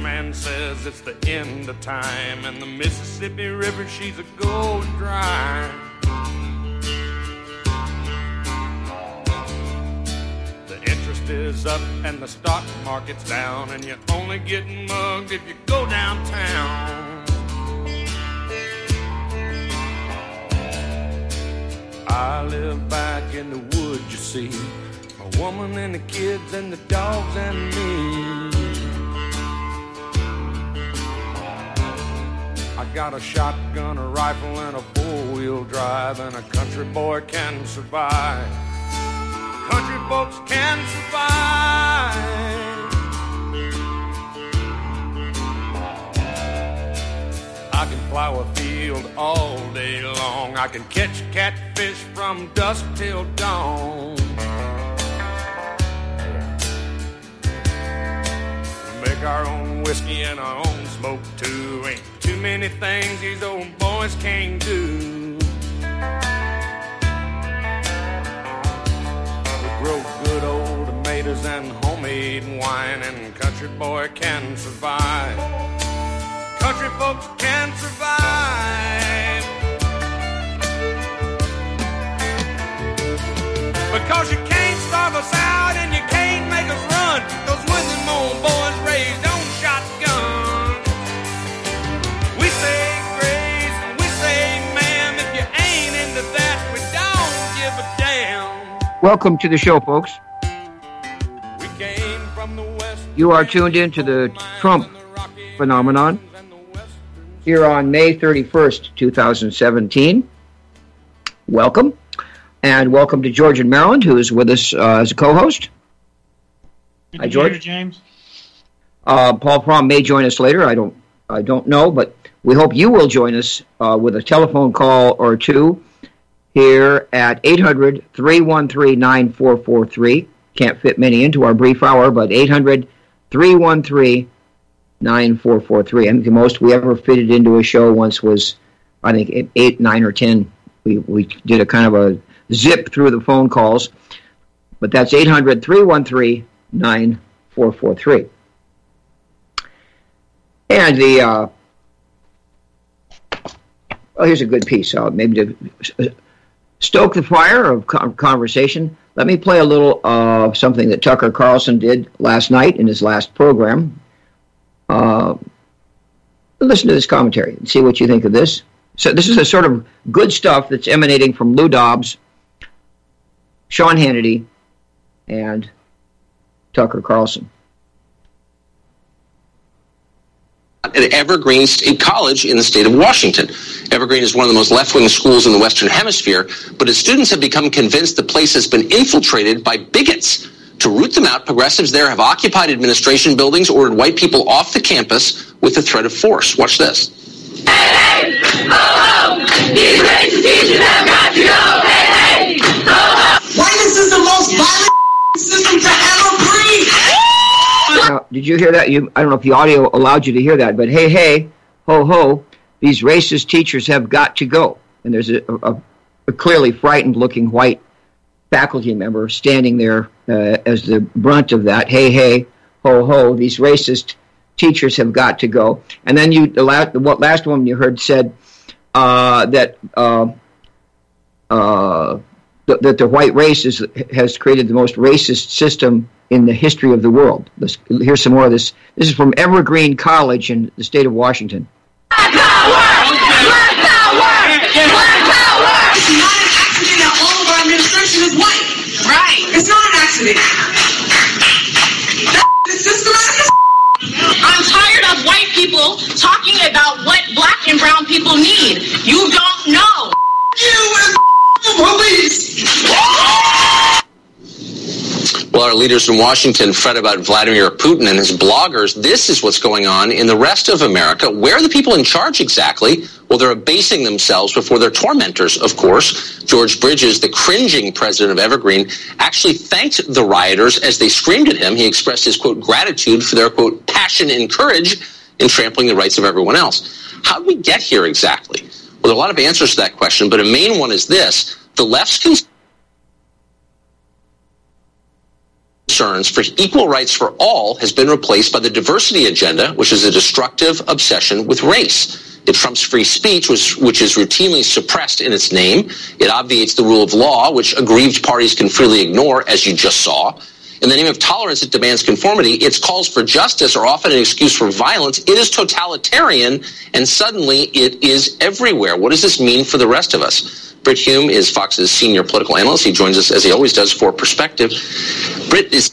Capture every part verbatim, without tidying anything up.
man says it's the end of time, and the Mississippi River, she's a going dry. The interest is up and the stock market's down, and you're only getting mugged if you go downtown. I live back in the woods, you see, a woman and the kids and the dogs and me. I got a shotgun, a rifle, and a four-wheel drive, and a country boy can survive. Country folks can survive. I can plow a field all day long. I can catch catfish from dusk till dawn. Make our own whiskey and our own smoke too. Ain't too many things these old boys can't do. We grow good old tomatoes and homemade wine, and country boy can survive. Country folks can survive. Because you can't starve us out and you can't make us run. Those Woodland old boys raised on shotgun. We say grace and we say ma'am. If you ain't into that, we don't give a damn. Welcome to the show, folks. We came from the west. You are tuned in to the Trump phenomenon here on May thirty-first, twenty seventeen. Welcome. And welcome to George in Maryland, who is with us uh, as a co-host. Good Hi, George. Here, James. Uh, Paul Prom may join us later. I don't, I don't know, but we hope you will join us uh, with a telephone call or two here at eight hundred, three one three, nine four four three. Can't fit many into our brief hour, but eight hundred, three one three, nine four four three. I think the most we ever fitted into a show once was, I think, eight, nine, or ten. We we did a kind of a zip through the phone calls, but that's eight hundred, three one three, nine four four three. And the, uh, well, here's a good piece. Uh, maybe to stoke the fire of conversation, let me play a little of uh, something that Tucker Carlson did last night in his last program. Uh, listen to this commentary and see what you think of this. So this is a sort of good stuff that's emanating from Lou Dobbs, Sean Hannity, and Tucker Carlson. At Evergreen State College in the state of Washington. Evergreen is one of the most left-wing schools in the Western Hemisphere, but its students have become convinced the place has been infiltrated by bigots. To root them out, progressives there have occupied administration buildings, ordered white people off the campus with the threat of force. Watch this. Hey, hey, oh, oh, these racist teachers have got to go. Hey, hey, oh, oh. Whiteness is the most violent system to ever breathe. Now, did you hear that? You, I don't know if the audio allowed you to hear that, but hey, hey, ho, ho, these racist teachers have got to go. And there's a, a, a clearly frightened-looking white faculty member standing there uh, as the brunt of that. Hey, hey, ho, ho, these racist teachers have got to go. And then you, the last, the last woman you heard said uh, that uh, uh, th- that the white race is, has created the most racist system in the history of the world. Let's, here's some more of this. This is from Evergreen College in the state of Washington. Black power! Black power! Black power! It's not an accident that all of our administration is white. Right. It's not an accident. That's systematic. I'm tired of white people talking about what black and brown people need. You don't know. You and the police. Well, our leaders in Washington fret about Vladimir Putin and his bloggers. This is what's going on in the rest of America. Where are the people in charge exactly? Well, they're abasing themselves before their tormentors, of course. George Bridges, the cringing president of Evergreen, actually thanked the rioters as they screamed at him. He expressed his, quote, gratitude for their, quote, passion and courage in trampling the rights of everyone else. How did we get here exactly? Well, there are a lot of answers to that question, but a main one is this. The left's concern concerns for equal rights for all has been replaced by the diversity agenda, which is a destructive obsession with race. It trumps free speech, which, which is routinely suppressed in its name. It obviates the rule of law, which aggrieved parties can freely ignore, as you just saw. In the name of tolerance, it demands conformity. Its calls for justice are often an excuse for violence. It is totalitarian, and suddenly it is everywhere. What does this mean for the rest of us? Brit Hume is Fox's senior political analyst. He joins us, as he always does, for Perspective. Brit, is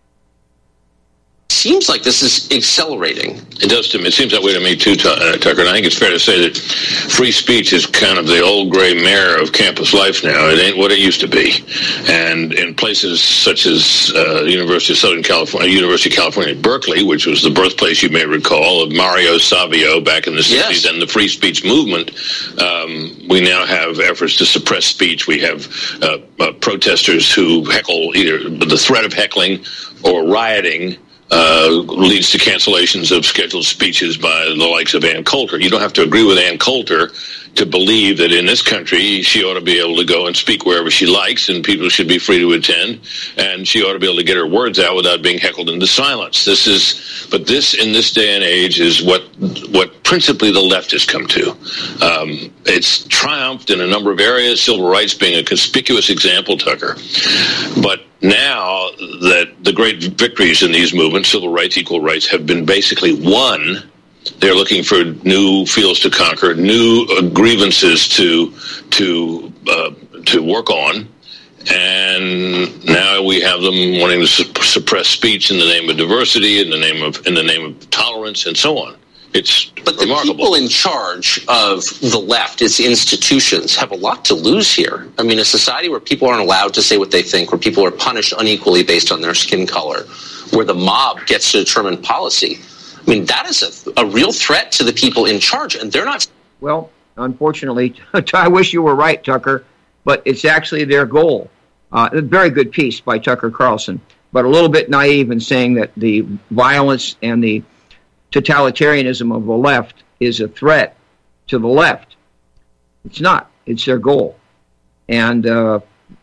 seems like this is accelerating. It does to me. It seems that way to me too, uh, Tucker. And I think it's fair to say that free speech is kind of the old gray mare of campus life now. It ain't what it used to be. And in places such as uh, the University of Southern California, University of California at Berkeley, which was the birthplace, you may recall, of Mario Savio back in the sixties, yes, and the free speech movement, um, we now have efforts to suppress speech. We have uh, uh, protesters who heckle, either the threat of heckling or rioting, Uh, leads to cancellations of scheduled speeches by the likes of Ann Coulter. You don't have to agree with Ann Coulter to believe that in this country she ought to be able to go and speak wherever she likes, and people should be free to attend, and she ought to be able to get her words out without being heckled into silence. This is, but this in this day and age is what what principally the left has come to. Um, it's triumphed in a number of areas, civil rights being a conspicuous example, Tucker. But now that the great victories in these movements, civil rights, equal rights, have been basically won, they're looking for new fields to conquer, new uh, grievances to to uh, to work on, and now we have them wanting to su- suppress speech in the name of diversity, in the name of in the name of tolerance, and so on. It's but the remarkable. People in charge of the left, its institutions, have a lot to lose here. I mean, a society where people aren't allowed to say what they think, where people are punished unequally based on their skin color, where the mob gets to determine policy. I mean, that is a, a real threat to the people in charge, and they're not. Well, unfortunately, I wish you were right, Tucker, but it's actually their goal. Uh, a very good piece by Tucker Carlson, but a little bit naive in saying that the violence and the totalitarianism of the left is a threat to the left. It's not. It's their goal. And, uh,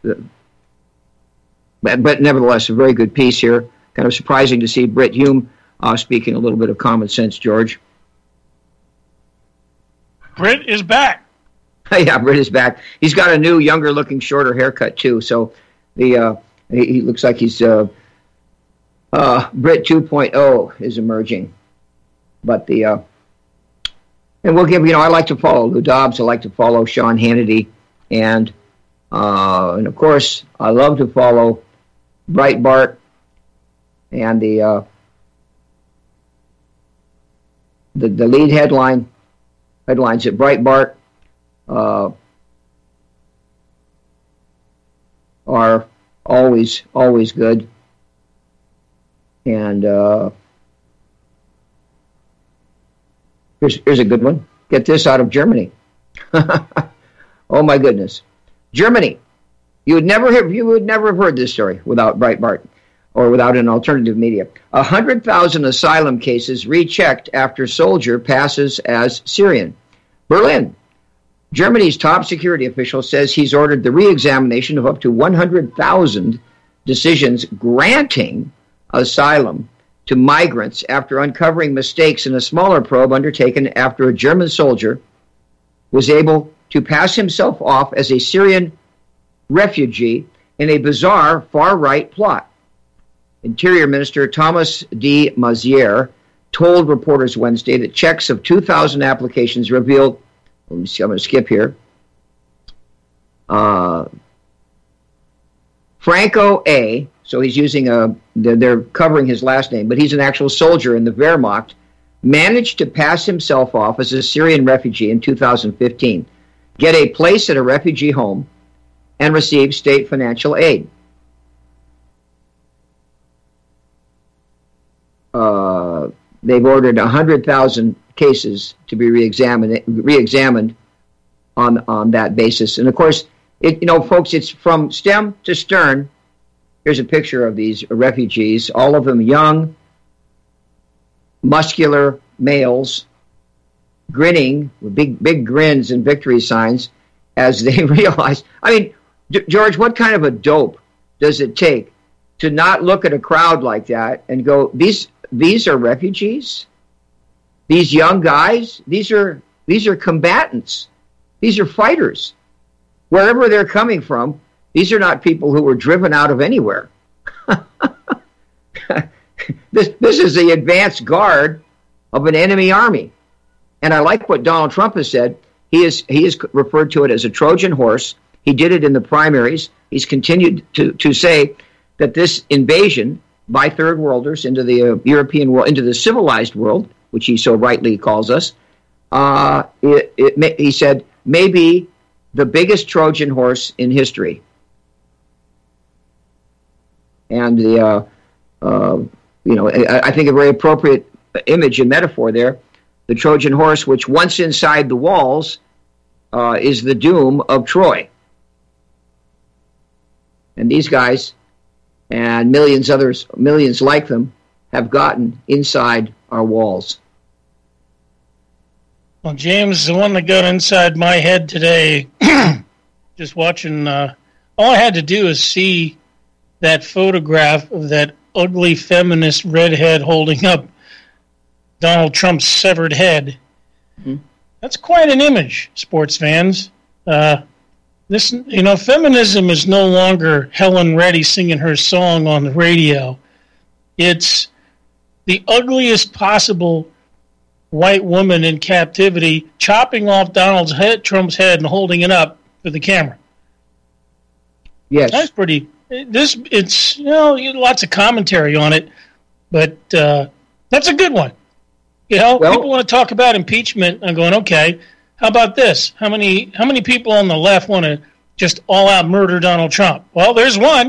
but, but nevertheless, a very good piece here. Kind of surprising to see Brit Hume uh, speaking a little bit of common sense, George. Brit is back. Yeah, Brit is back. He's got a new, younger-looking, shorter haircut, too. So the uh, he, he looks like he's... Uh, uh, Brit two point oh is emerging. But the, uh, and we'll give, you know, I like to follow Lou Dobbs, I like to follow Sean Hannity, and, uh, and of course, I love to follow Breitbart and the, uh, the, the lead headline, headlines at Breitbart, uh, are always, always good. And, uh, Here's, here's a good one. Get this out of Germany. Oh my goodness, Germany! You would never have you would never have heard this story without Breitbart or without an alternative media. A hundred thousand asylum cases rechecked after soldier passes as Syrian. Berlin, Germany's top security official says he's ordered the re-examination of up to one hundred thousand decisions granting asylum to migrants after uncovering mistakes in a smaller probe undertaken after a German soldier was able to pass himself off as a Syrian refugee in a bizarre far-right plot. Interior Minister Thomas de Maizière told reporters Wednesday that checks of two thousand applications revealed, let me see, I'm going to skip here, uh, Franco A., so he's using a, they're, they're covering his last name, but he's an actual soldier in the Wehrmacht, managed to pass himself off as a Syrian refugee in two thousand fifteen, get a place at a refugee home, and receive state financial aid. Uh, they've ordered one hundred thousand cases to be re-examined, re-examined on, on that basis. And of course, it, you know, folks, it's from stem to stern. Here's a picture of these refugees, all of them young, muscular males, grinning with big, big grins and victory signs as they realize. I mean, D- George, what kind of a dope does it take to not look at a crowd like that and go, these these are refugees? These young guys? These are these are combatants. These are fighters. Wherever they're coming from, these are not people who were driven out of anywhere. this this is the advance guard of an enemy army. And I like what Donald Trump has said. He is he has referred to it as a Trojan horse. He did it in the primaries. He's continued to, to say that this invasion by third worlders into the uh, European world, into the civilized world, which he so rightly calls us, uh, it, it may, he said, may be the biggest Trojan horse in history. And the, uh, uh, you know, I, I think a very appropriate image and metaphor there. The Trojan horse, which once inside the walls, uh, is the doom of Troy. And these guys and millions others, millions like them, have gotten inside our walls. Well, James, the one that got inside my head today, just watching, uh, all I had to do is see that photograph of that ugly feminist redhead holding up Donald Trump's severed head. Mm-hmm. That's quite an image, sports fans. Uh, this, you know, feminism is no longer Helen Reddy singing her song on the radio. It's the ugliest possible white woman in captivity chopping off Donald head, Trump's head and holding it up for the camera. Yes, that's pretty. This it's you know lots of commentary on it, but uh, that's a good one. You know, well, people want to talk about impeachment. I'm going, okay, how about this? How many how many people on the left want to just all out murder Donald Trump? Well, there's one.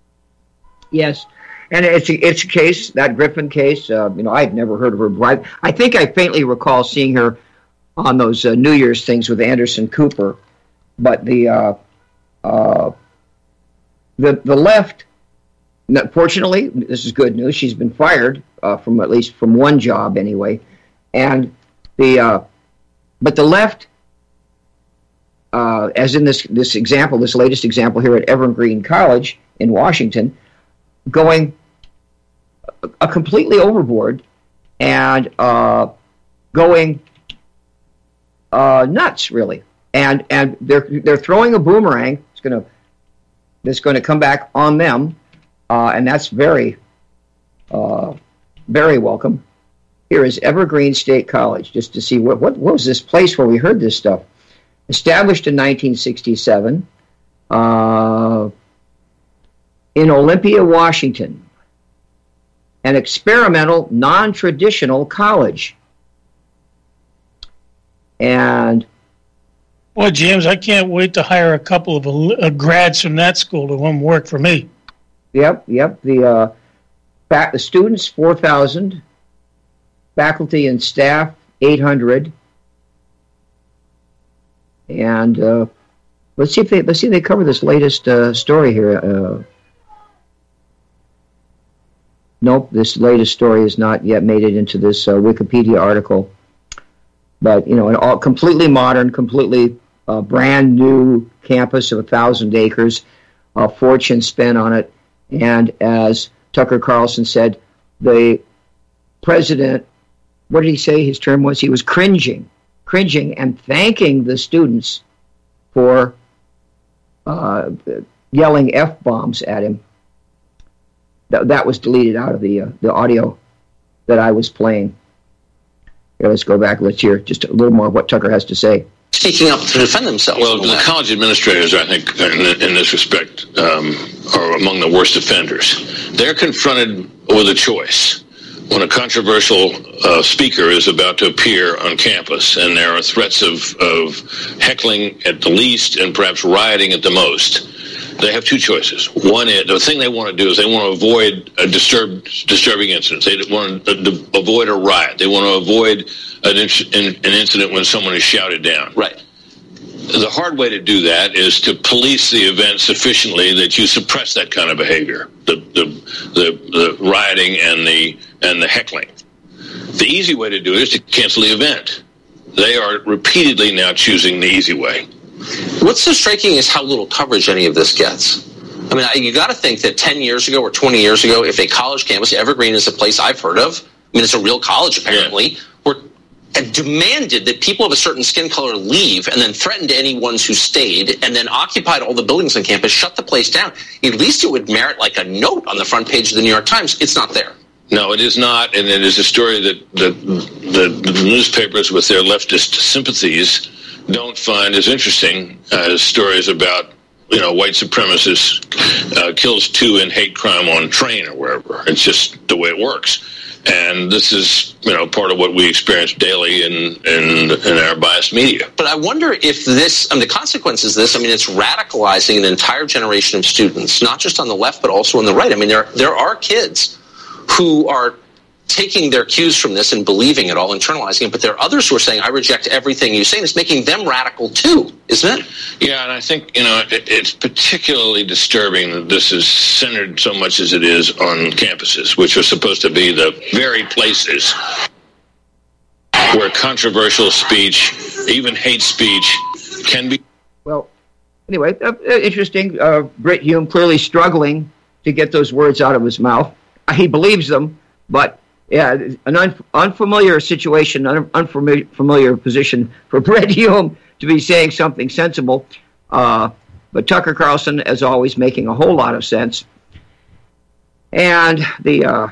Yes, and it's a, it's a case, that Griffin case. Uh, you know, I'd never heard of her. I, I think I faintly recall seeing her on those uh, New Year's things with Anderson Cooper, but the uh, uh, the the left. Fortunately, this is good news. She's been fired uh, from at least from one job anyway, and the uh, but the left, uh, as in this this example, this latest example here at Evergreen College in Washington, going a completely overboard and uh, going uh, nuts, really, and and they're they're throwing a boomerang. It's gonna that's going to come back on them. Uh, and that's very, uh, very welcome. Here is Evergreen State College, just to see what, what, what was this place where we heard this stuff. Established in nineteen sixty-seven uh, in Olympia, Washington. An experimental, non-traditional college. And... Boy, James, I can't wait to hire a couple of uh, grads from that school to come work for me. Yep, yep. The uh, fac- the students four thousand, faculty and staff eight hundred, and uh, let's see if they let's see if they cover this latest uh, story here. Uh, nope, this latest story has not yet made it into this uh, Wikipedia article. But you know, an all completely modern, completely uh, brand new campus of a thousand acres, a fortune spent on it. And as Tucker Carlson said, the president, what did he say his term was? He was cringing, cringing and thanking the students for uh, yelling F-bombs at him. That, that was deleted out of the uh, the audio that I was playing. Here, let's go back. Let's hear just a little more of what Tucker has to say. Speaking up to defend themselves. Well, the college administrators, I think, in, in this respect, um, are among the worst offenders. They're confronted with a choice. When a controversial uh, speaker is about to appear on campus and there are threats of, of heckling at the least and perhaps rioting at the most, they have two choices. One is, the thing they want to do is they want to avoid a disturbed, disturbing incident. They want to avoid a riot. They want to avoid an, an incident when someone is shouted down. Right. The hard way to do that is to police the event sufficiently that you suppress that kind of behavior, the the the, the rioting and the and the heckling. The easy way to do it is to cancel the event. They are repeatedly now choosing the easy way. What's so striking is how little coverage any of this gets. I mean, you got to think that ten years ago or twenty years ago, if a college campus, Evergreen is a place I've heard of. I mean, it's a real college, apparently, yeah. were and demanded that people of a certain skin color leave and then threatened anyone who stayed and then occupied all the buildings on campus, shut the place down. At least it would merit like a note on the front page of the New York Times. It's not there. No, it is not, and it is a story that, that the, the newspapers with their leftist sympathies don't find as interesting as stories about, you know, white supremacists uh, kills two in hate crime on train or wherever. It's just the way it works. And this is, you know, part of what we experience daily in, in, in our biased media. But I wonder if this, I mean, the consequences of this, I mean, it's radicalizing an entire generation of students, not just on the left, but also on the right. I mean, there there are kids who are taking their cues from this and believing it all, internalizing it, but there are others who are saying, I reject everything you say, and it's making them radical too, isn't it? Yeah, and I think, you know, it, it's particularly disturbing that this is centered so much as it is on campuses, which are supposed to be the very places where controversial speech, even hate speech, can be. Well, anyway, uh, interesting. Uh, Brit Hume clearly struggling to get those words out of his mouth. He believes them, but yeah, an un- unfamiliar situation, un- unfamiliar familiar position for Brit Hume to be saying something sensible. Uh, but Tucker Carlson, as always, making a whole lot of sense. And the uh,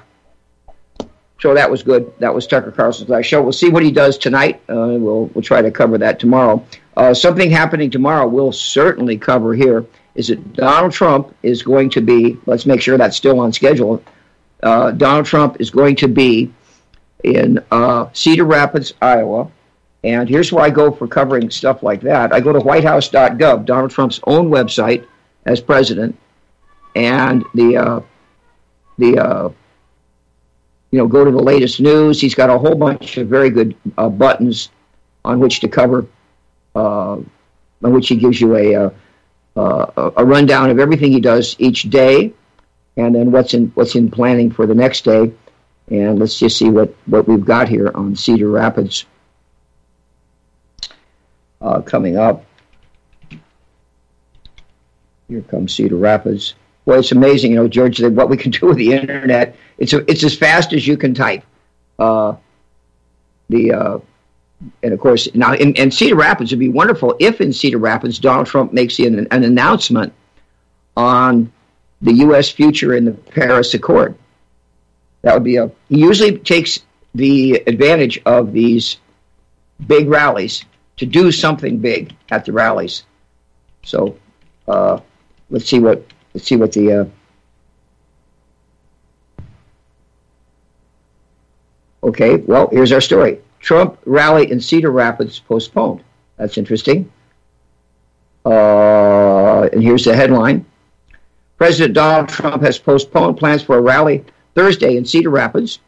so that was good. That was Tucker Carlson's last show. We'll see what he does tonight. Uh, we'll we'll try to cover that tomorrow. Uh, something happening tomorrow we'll certainly cover here is that Donald Trump is going to be. Let's make sure that's still on schedule. Uh, Donald Trump is going to be in uh, Cedar Rapids, Iowa. And here's where I go for covering stuff like that. I go to white house dot gov, Donald Trump's own website as president, and the uh, the uh, you know go to the latest news. He's got a whole bunch of very good uh, buttons on which to cover, uh, on which he gives you a uh, uh, a rundown of everything he does each day. And then what's in what's in planning for the next day. And let's just see what, what we've got here on Cedar Rapids uh, coming up. Here comes Cedar Rapids. Well, it's amazing, you know, George, that what we can do with the internet. It's a, it's as fast as you can type. Uh, the uh, and of course now in, in Cedar Rapids, it'd be wonderful if in Cedar Rapids Donald Trump makes an, an announcement on the U S future in the Paris Accord. That would be a. He usually takes the advantage of these big rallies to do something big at the rallies. So uh, let's see what let's see what the. Uh, okay, well, here's our story. Trump rally in Cedar Rapids postponed. That's interesting. Uh, and here's the headline. President Donald Trump has postponed plans for a rally Thursday in Cedar Rapids.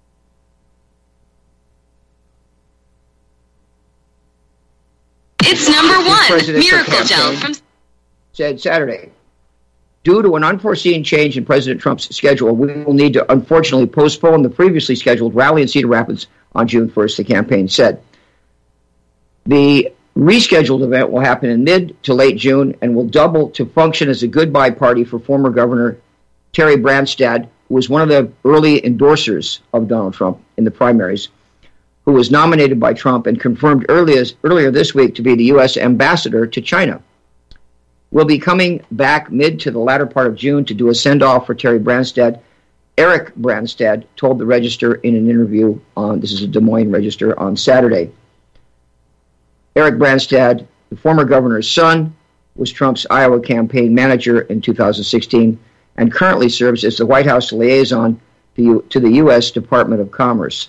It's number one, Miracle Gel from said Saturday. Due to an unforeseen change in President Trump's schedule, we will need to unfortunately postpone the previously scheduled rally in Cedar Rapids on June first, the campaign said. The rescheduled event will happen in mid to late June and will double to function as a goodbye party for former Governor Terry Branstad, who was one of the early endorsers of Donald Trump in the primaries, who was nominated by Trump and confirmed earlier, earlier this week to be the U S ambassador to China. We'll be coming back mid to the latter part of June to do a send-off for Terry Branstad. Eric Branstad told the Register in an interview on, this is a Des Moines Register, on Saturday. Eric Branstad, the former governor's son, was Trump's Iowa campaign manager in two thousand sixteen and currently serves as the White House liaison to the U S Department of Commerce.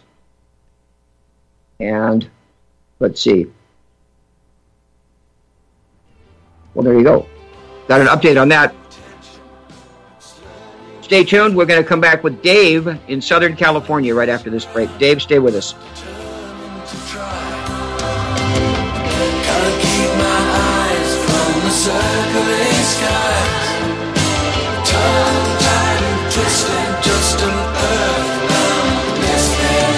And let's see. Well, there you go. Got an update on that. Stay tuned. We're going to come back with Dave in Southern California right after this break. Dave, stay with us. Circling skies, tongue tied and twisted, just an earthbound misfit.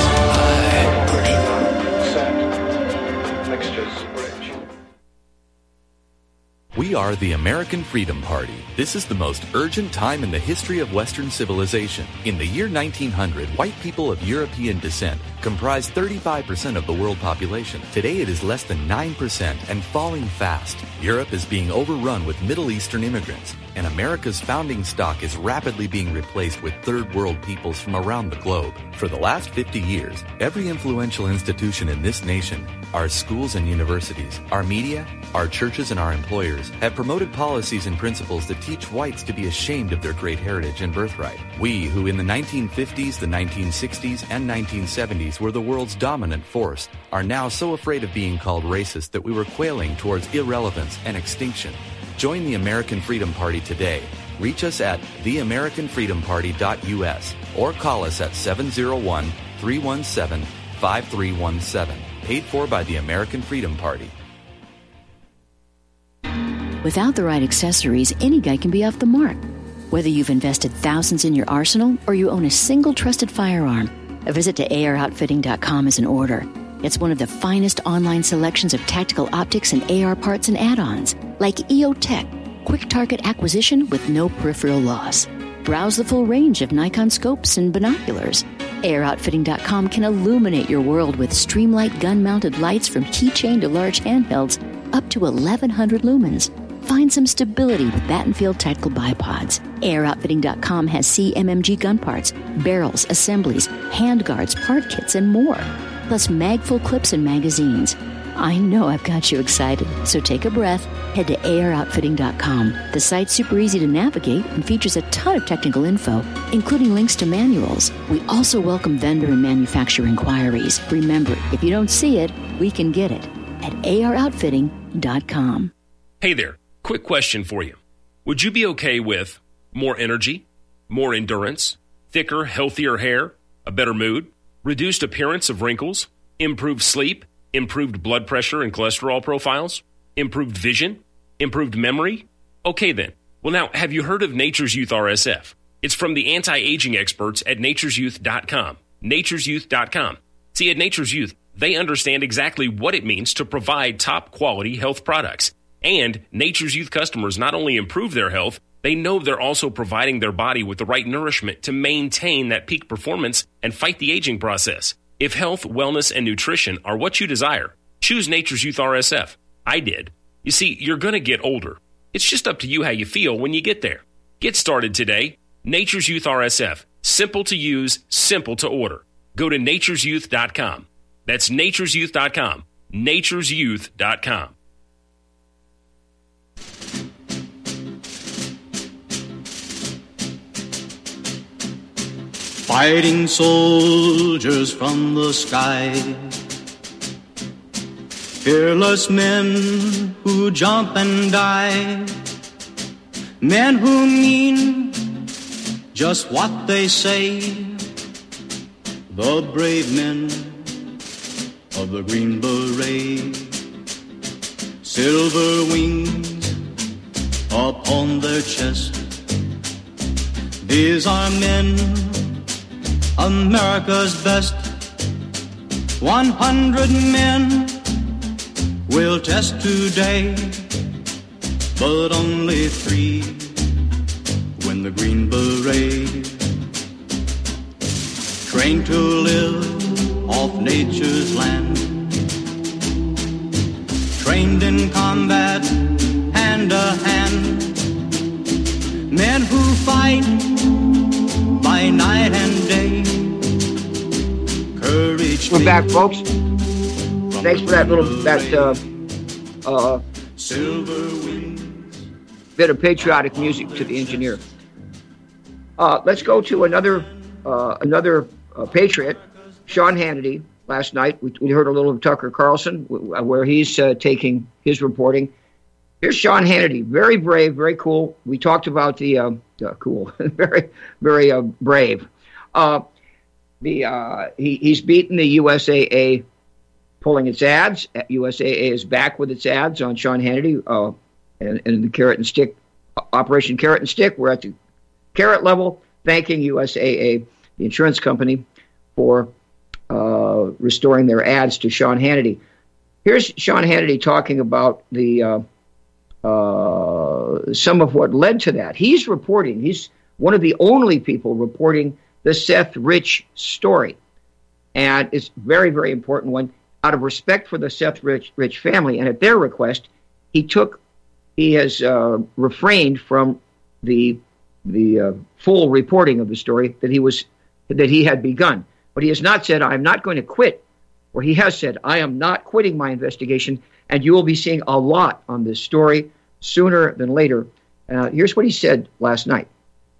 I bring set mixtures rich. We are the American Freedom Party. This is the most urgent time in the history of Western civilization. In the year nineteen hundred, white people of European descent comprised thirty-five percent of the world population. Today it is less than nine percent and falling fast. Europe is being overrun with Middle Eastern immigrants, and America's founding stock is rapidly being replaced with third world peoples from around the globe. For the last fifty years, every influential institution in this nation, our schools and universities, our media, our churches and our employers have promoted policies and principles that teach whites to be ashamed of their great heritage and birthright. We, who in the nineteen fifties, the nineteen sixties, and nineteen seventies were the world's dominant force, are now so afraid of being called racist that we were quailing towards irrelevance and extinction. Join the American Freedom Party today. Reach us at the american freedom party dot u s or call us at seven oh one, three one seven, five three one seven. Paid for by the American Freedom Party. Without the right accessories, any guy can be off the mark. Whether you've invested thousands in your arsenal or you own a single trusted firearm, a visit to A R outfitting dot com is in order. It's one of the finest online selections of tactical optics and A R parts and add-ons, like E O Tech, quick target acquisition with no peripheral loss. Browse the full range of Nikon scopes and binoculars. A R outfitting dot com can illuminate your world with Streamlight gun-mounted lights from keychain to large handhelds up to eleven hundred lumens. Find some stability with Battenfield Tactical Bipods. A R outfitting dot com has C M M G gun parts, barrels, assemblies, handguards, part kits, and more. Plus mag-full clips and magazines. I know I've got you excited, so take a breath. Head to A R outfitting dot com. The site's super easy to navigate and features a ton of technical info, including links to manuals. We also welcome vendor and manufacturer inquiries. Remember, if you don't see it, we can get it at A R outfitting dot com. Hey there. Quick question for you. Would you be okay with more energy, more endurance, thicker, healthier hair, a better mood, reduced appearance of wrinkles, improved sleep, improved blood pressure and cholesterol profiles, improved vision, improved memory? Okay then. Well now, have you heard of Nature's Youth R S F? It's from the anti-aging experts at natures youth dot com. natures youth dot com. See, at Nature's Youth, they understand exactly what it means to provide top quality health products. And Nature's Youth customers not only improve their health, they know they're also providing their body with the right nourishment to maintain that peak performance and fight the aging process. If health, wellness, and nutrition are what you desire, choose Nature's Youth R S F. I did. You see, you're going to get older. It's just up to you how you feel when you get there. Get started today. Nature's Youth R S F. Simple to use, simple to order. Go to natures youth dot com. That's natures youth dot com. natures youth dot com. Fighting soldiers from the sky, fearless men who jump and die, men who mean just what they say, the brave men of the Green Beret, silver wings upon their chest. These are men, America's best. One hundred men will test today, but only three win the Green Beret. Trained to live off nature's land, trained in combat hand to hand, men who fight by night and day. Courage. We're back, folks. Thanks for that little that uh, uh, bit of patriotic music to the engineer. Uh, let's go to another uh, another uh, patriot, Sean Hannity. Last night we, we heard a little of Tucker Carlson, where he's uh, taking his reporting. Here's Sean Hannity, very brave, very cool. We talked about the uh, uh, cool, very, very uh, brave. Uh, the uh, he, he's beaten the U S A A, pulling its ads. U S A A is back with its ads on Sean Hannity, uh, and, and the carrot and stick, Operation Carrot and Stick. We're at the carrot level, thanking U S A A, the insurance company, for uh, restoring their ads to Sean Hannity. Here's Sean Hannity talking about the. Uh, uh, some of what led to that. He's reporting, he's one of the only people reporting the Seth Rich story. And it's a very, very important one. Out of respect for the Seth Rich, Rich family, and at their request, he took, he has uh, refrained from the the uh, full reporting of the story that he was that he had begun. But he has not said, I'm not going to quit, or he has said, I am not quitting my investigation, and you will be seeing a lot on this story sooner than later. Uh, here's what he said last night.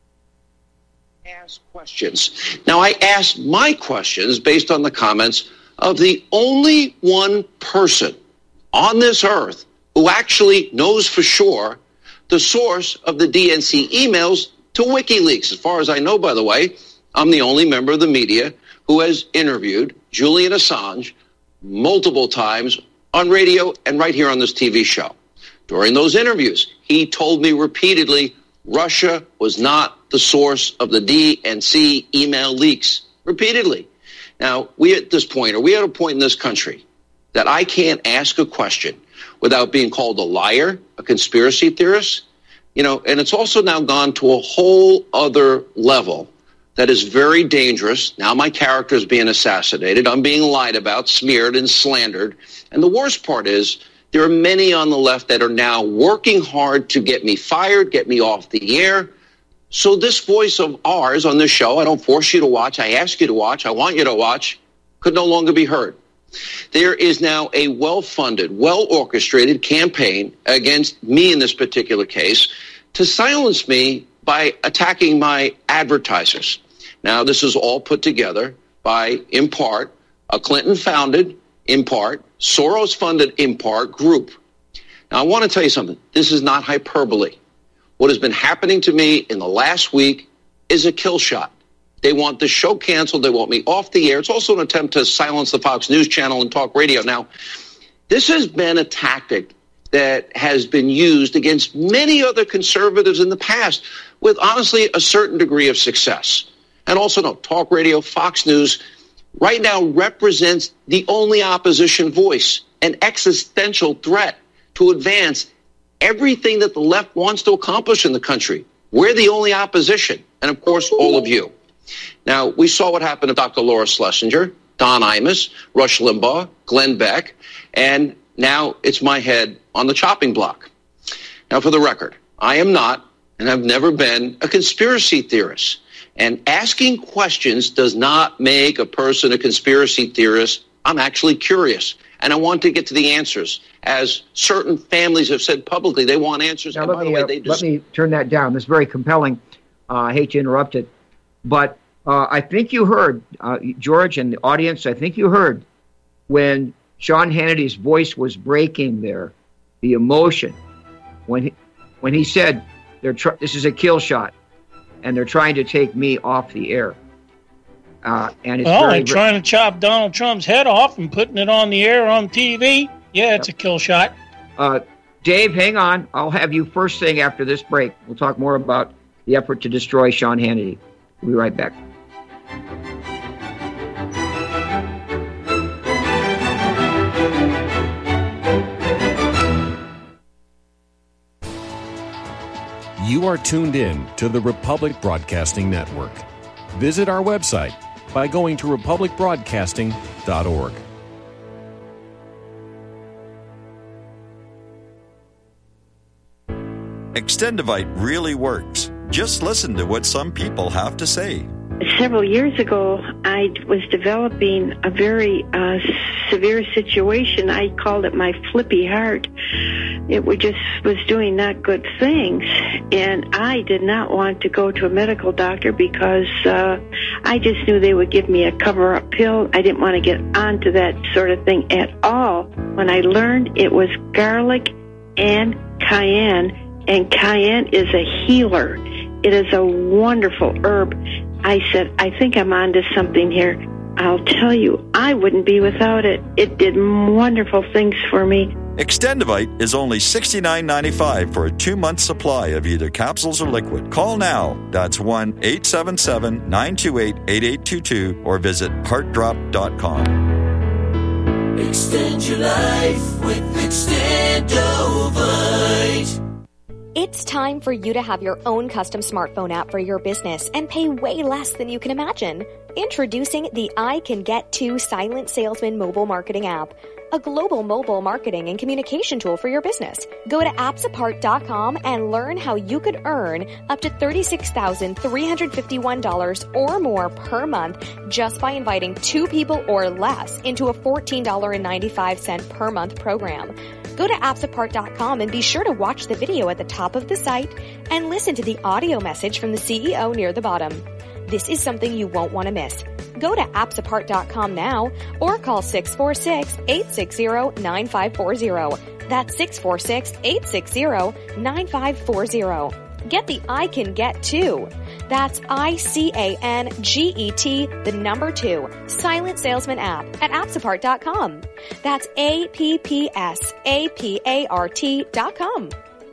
Ask questions. Now, I asked my questions based on the comments of the only one person on this earth who actually knows for sure the source of the D N C emails to WikiLeaks. As far as I know, by the way, I'm the only member of the media who has interviewed Julian Assange multiple times on radio and right here on this T V show. During those interviews, he told me repeatedly Russia was not the source of the D N C email leaks. Repeatedly. Now, we at this point, are we at a point in this country that I can't ask a question without being called a liar, a conspiracy theorist? You know, and it's also now gone to a whole other level that is very dangerous. Now my character is being assassinated. I'm being lied about, smeared, and slandered. And the worst part is there are many on the left that are now working hard to get me fired, get me off the air. So this voice of ours on this show, I don't force you to watch, I ask you to watch, I want you to watch, could no longer be heard. There is now a well-funded, well-orchestrated campaign against me in this particular case to silence me by attacking my advertisers. Now, this is all put together by, in part, a Clinton-founded, in part, Soros-funded, in part, group. Now, I want to tell you something. This is not hyperbole. What has been happening to me in the last week is a kill shot. They want the show canceled. They want me off the air. It's also an attempt to silence the Fox News Channel and talk radio. Now, this has been a tactic that has been used against many other conservatives in the past with, honestly, a certain degree of success. And also, no, talk radio, Fox News, right now represents the only opposition voice, an existential threat to advance everything that the left wants to accomplish in the country. We're the only opposition. And, of course, all of you. Now, we saw what happened to Doctor Laura Schlesinger, Don Imus, Rush Limbaugh, Glenn Beck, and now it's my head on the chopping block. Now, for the record, I am not and have never been a conspiracy theorist. And asking questions does not make a person a conspiracy theorist. I'm actually curious, and I want to get to the answers. As certain families have said publicly, they want answers. Now, and let, by me, the way, uh, they let me turn that down. This is very compelling. Uh, I hate to interrupt it. But uh, I think you heard, uh, George and the audience, I think you heard when Sean Hannity's voice was breaking there, the emotion, when he, when he said, "They're tr- this is a kill shot, and they're trying to take me off the air." Uh, and it's well, very, they're trying to chop Donald Trump's head off and putting it on the air on T V. Yeah, it's yep. a kill shot. Uh, Dave, hang on. I'll have you first thing after this break. We'll talk more about the effort to destroy Sean Hannity. We'll be right back. You are tuned in to the Republic Broadcasting Network. Visit our website by going to republic broadcasting dot org. Extendivite really works. Just listen to what some people have to say. Several years ago, I was developing a very uh, severe situation. I called it my flippy heart. It was just was doing not good things, and I did not want to go to a medical doctor because uh, I just knew they would give me a cover-up pill. I didn't want to get onto that sort of thing at all. When I learned it was garlic and cayenne, and cayenne is a healer. It is a wonderful herb. I said, I think I'm onto something here. I'll tell you, I wouldn't be without it. It did wonderful things for me. Extendivite is only sixty-nine ninety-five for a two-month supply of either capsules or liquid. Call now. That's one eight seven seven, nine two eight, eight eight two two or visit heart drop dot com. Extend your life with Extendovite. It's time for you to have your own custom smartphone app for your business and pay way less than you can imagine. Introducing the I Can Get To Silent Salesman mobile marketing app, a global mobile marketing and communication tool for your business. Go to apps apart dot com and learn how you could earn up to thirty-six thousand three hundred fifty-one dollars or more per month just by inviting two people or less into a fourteen dollars and ninety-five cents per month program. Go to apps apart dot com and be sure to watch the video at the top of the site and listen to the audio message from the C E O near the bottom. This is something you won't want to miss. Go to apps apart dot com now or call six four six, eight six zero, nine five four zero. That's six four six, eight six zero, nine five four zero. Get the I Can Get To. That's I C A N G E T, the number two, Silent Salesman app at apps apart dot com. That's A P P S A P A R T dot com.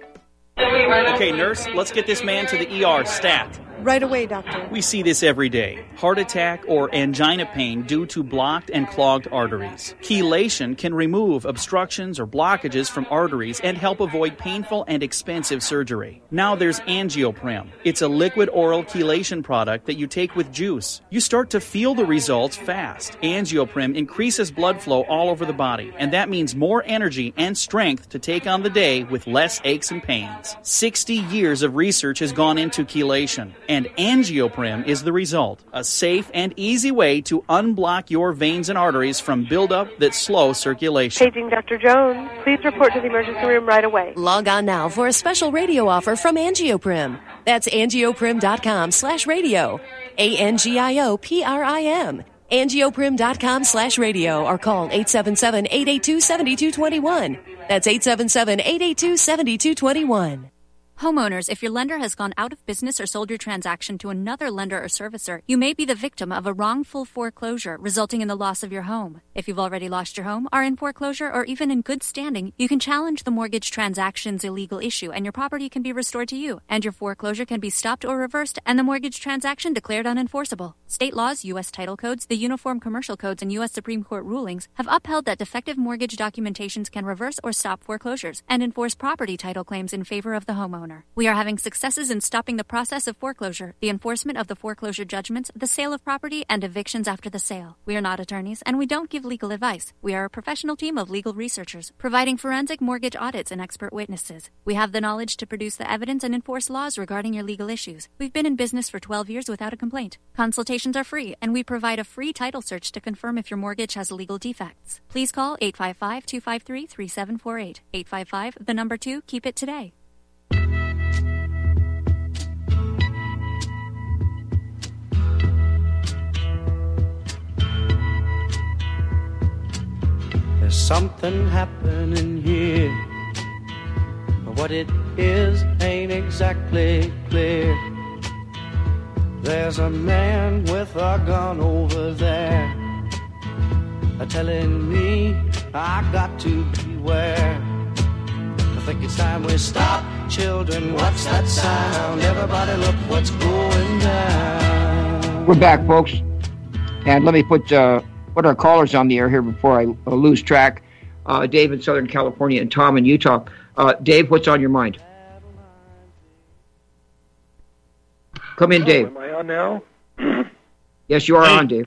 Okay, nurse, let's get this man to the E R stat. Right away, doctor. We see this every day. Heart attack or angina pain due to blocked and clogged arteries. Chelation can remove obstructions or blockages from arteries and help avoid painful and expensive surgery. Now there's Angioprim. It's a liquid oral chelation product that you take with juice. You start to feel the results fast. Angioprim increases blood flow all over the body, and that means more energy and strength to take on the day with less aches and pains. sixty years of research has gone into chelation, and Angioprim is the result. A safe and easy way to unblock your veins and arteries from buildup that slow circulation. Paging Doctor Jones. Please report to the emergency room right away. Log on now for a special radio offer from Angioprim. That's angioprim dot com slash radio. A N G I O P R I M. angioprim dot com slash radio or call eight seven seven, eight eight two, seven two two one. That's eight seven seven, eight eight two, seven two two one. Homeowners, if your lender has gone out of business or sold your transaction to another lender or servicer, you may be the victim of a wrongful foreclosure resulting in the loss of your home. If you've already lost your home, are in foreclosure, or even in good standing, you can challenge the mortgage transaction's illegal issue and your property can be restored to you, and your foreclosure can be stopped or reversed and the mortgage transaction declared unenforceable. State laws, U S title codes, the Uniform Commercial Codes, and U S Supreme Court rulings have upheld that defective mortgage documentations can reverse or stop foreclosures and enforce property title claims in favor of the homeowner. We are having successes in stopping the process of foreclosure, the enforcement of the foreclosure judgments, the sale of property, and evictions after the sale. We are not attorneys, and we don't give legal advice. We are a professional team of legal researchers, providing forensic mortgage audits and expert witnesses. We have the knowledge to produce the evidence and enforce laws regarding your legal issues. We've been in business for twelve years without a complaint. Consultations are free, and we provide a free title search to confirm if your mortgage has legal defects. Please call eight five five, two five three, three seven four eight. eight five five, the number two, keep it today. There's something happening here, but what it is ain't exactly clear. There's a man with a gun over there, telling me I got to beware. I think it's time we stop, children. What's that sound? Everybody look what's going down. We're back, folks, and let me put uh, put our callers on the air here before I uh, lose track. Uh, Dave in Southern California and Tom in Utah. Uh, Dave, what's on your mind? Come in, Dave. Am I on now? Yes, you are on, Dave.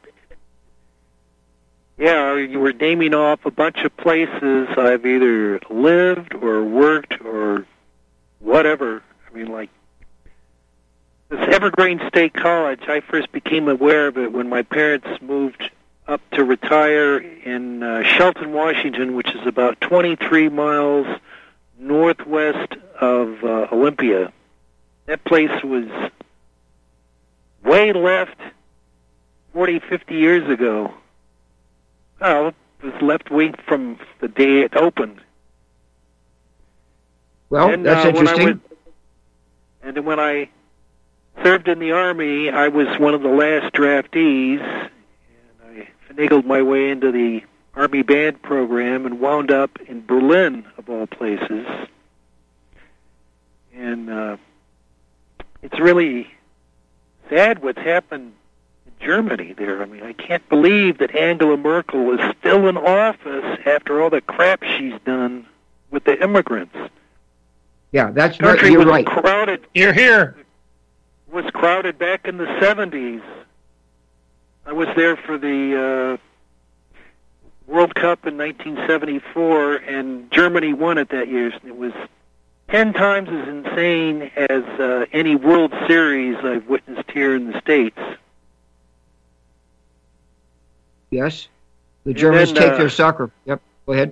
Yeah, you were naming off a bunch of places I've either lived or worked or whatever. I mean, like this Evergreen State College, I first became aware of it when my parents moved up to retire in uh, Shelton, Washington, which is about twenty-three miles northwest of uh, Olympia. That place was way left forty, fifty years ago. Well, it was left wing from the day it opened. Well, and, that's uh, interesting. When I went, and then when I served in the Army, I was one of the last draftees, and I finagled my way into the Army band program and wound up in Berlin, of all places. And uh, it's really sad what's happened Germany there. I mean, I can't believe that Angela Merkel is still in office after all the crap she's done with the immigrants. Yeah, that's country right. You're was right. crowded. You're here. Was crowded back in the seventies. I was there for the uh, World Cup in nineteen seventy-four, and Germany won it that year. It was ten times as insane as uh, any World Series I've witnessed here in the States. Yes. The Germans then, take uh, their soccer. Yep. Go ahead.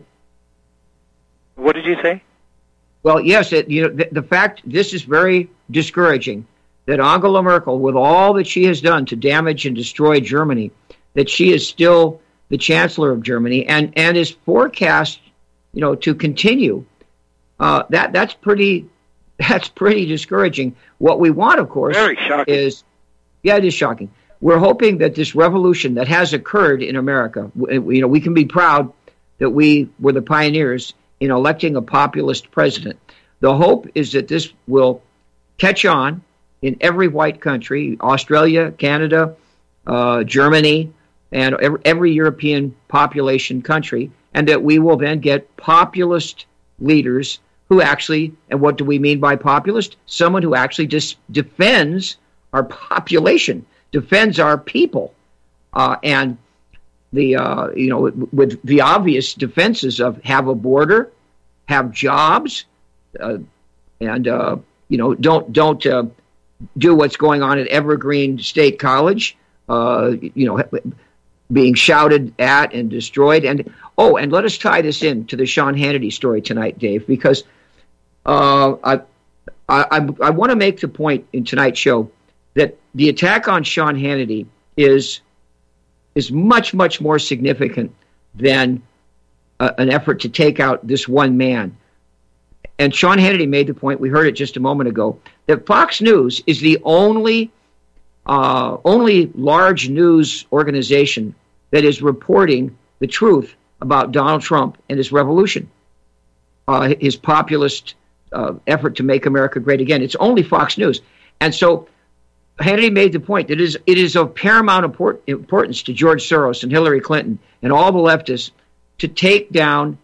What did you say? Well, yes. It, you know, the, the fact this is very discouraging that Angela Merkel, with all that she has done to damage and destroy Germany, that she is still the Chancellor of Germany and, and is forecast, you know, to continue. Uh, that that's pretty that's pretty discouraging. What we want, of course, Very shocking. is yeah, it is shocking. We're hoping that this revolution that has occurred in America, you know, we can be proud that we were the pioneers in electing a populist president. The hope is that this will catch on in every white country, Australia, Canada, uh, Germany, and every, every European population country, and that we will then get populist leaders who actually, and what do we mean by populist? Someone who actually just defends our population, defends our people, uh, and the uh, you know with the obvious defenses of have a border, have jobs, uh, and uh, you know don't don't uh, do what's going on at Evergreen State College, uh, you know, being shouted at and destroyed. And oh, and let us tie this in to the Sean Hannity story tonight, Dave, because uh, I I, I want to make the point in tonight's show that the attack on Sean Hannity is is much, much more significant than uh, an effort to take out this one man. And Sean Hannity made the point, we heard it just a moment ago, that Fox News is the only uh, only large news organization that is reporting the truth about Donald Trump and his revolution, uh, his populist uh, effort to make America great again. It's only Fox News. And so Hannity made the point that it is, it is of paramount import, importance to George Soros and Hillary Clinton and all the leftists to take down